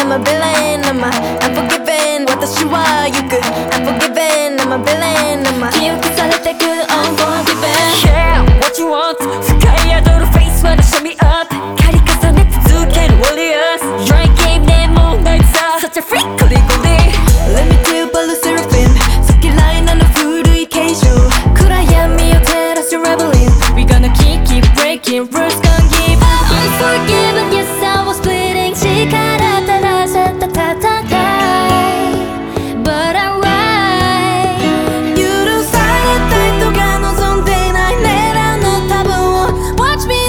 I'm a villain, I'm unforgiven 私は行く Unforgiven, I'm a villain, I'm 記憶されてく Unforgiven Yeah, what you want 深い宿るフェイスまで show me up 刈り重ね続ける Warriors Dry game でもうないさ Such a freak ゴリゴリ Let me do Palo Seraphim 好き嫌いなの古い形状暗闇を照らす Rebelling We gonna keep breaking rules gonna give Unforgiven, yes I was bleeding 力垂らせた戦い But I'm right 許された人が望んでいない狙うの多分を Watch me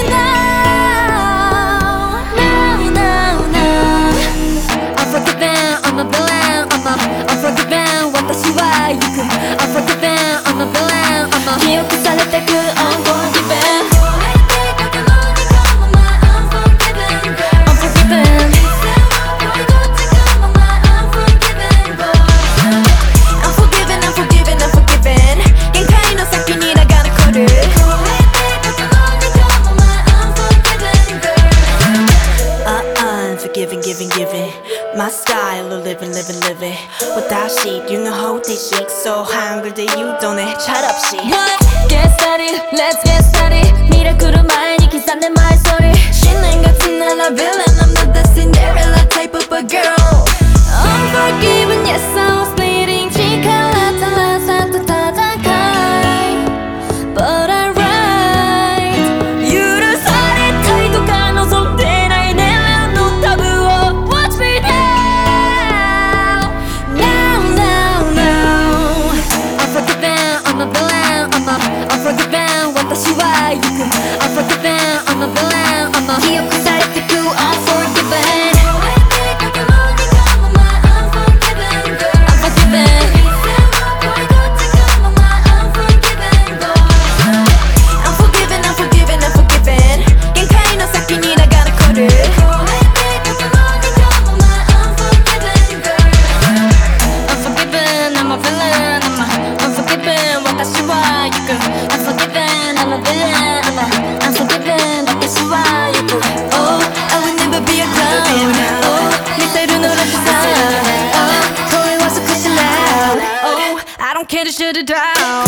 now Now, now, now Unforgiven, I'm a villain Unforgiven 私は行く Unforgiven, I'm a villain 記憶されてく Unforgiven Giving My style of living 私 You know how they shake So hungry that you don't Shut up shit What? Get started, let's get started ミラクル前に刻んで my story 信念がつなら Villain I'm not the Cinderella type of a girl Unforgiven Yes I was bleeding 力垂らさた戦い But I'm right 許されたいとか望んでない狙うのタブを Watch me now Now, now, now Unforgiven, I'm a villain Unforgiven 私は行く Unforgiven, I'm a villain 記憶されてく Unforgiven I don't care to shut it down